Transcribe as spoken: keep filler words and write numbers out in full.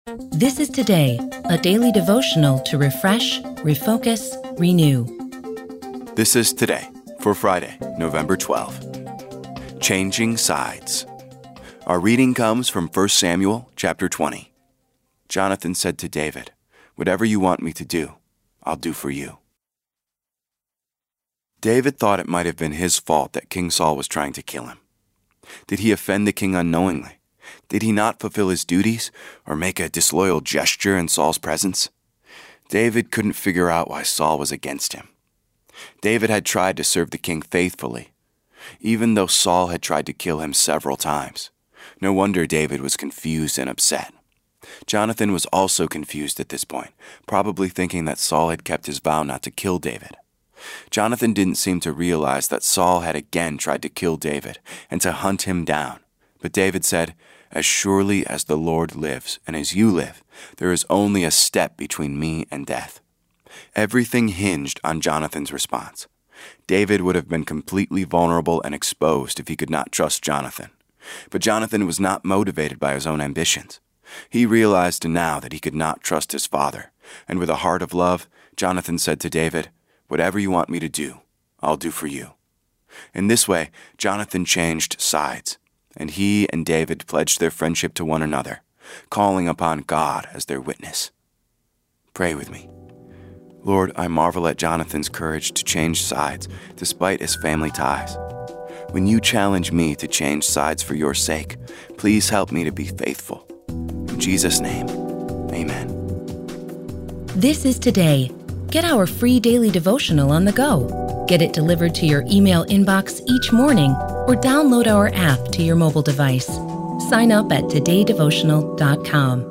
This is Today, a daily devotional to refresh, refocus, renew. This is Today for Friday, November twelfth. Changing Sides. Our reading comes from First Samuel chapter twenty. Jonathan said to David, "Whatever you want me to do, I'll do for you." David thought it might have been his fault that King Saul was trying to kill him. Did he offend the king unknowingly? Did he not fulfill his duties or make a disloyal gesture in Saul's presence? David couldn't figure out why Saul was against him. David had tried to serve the king faithfully, even though Saul had tried to kill him several times. No wonder David was confused and upset. Jonathan was also confused at this point, probably thinking that Saul had kept his vow not to kill David. Jonathan didn't seem to realize that Saul had again tried to kill David and to hunt him down. But David said, "As surely as the Lord lives and as you live, there is only a step between me and death." Everything hinged on Jonathan's response. David would have been completely vulnerable and exposed if he could not trust Jonathan. But Jonathan was not motivated by his own ambitions. He realized now that he could not trust his father, and with a heart of love, Jonathan said to David, "Whatever you want me to do, I'll do for you." In this way, Jonathan changed sides, and he and David pledged their friendship to one another, calling upon God as their witness. Pray with me. Lord, I marvel at Jonathan's courage to change sides despite his family ties. When you challenge me to change sides for your sake, please help me to be faithful. In Jesus' name, amen. This is Today. Get our free daily devotional on the go. Get it delivered to your email inbox each morning or download our app to your mobile device. Sign up at today devotional dot com.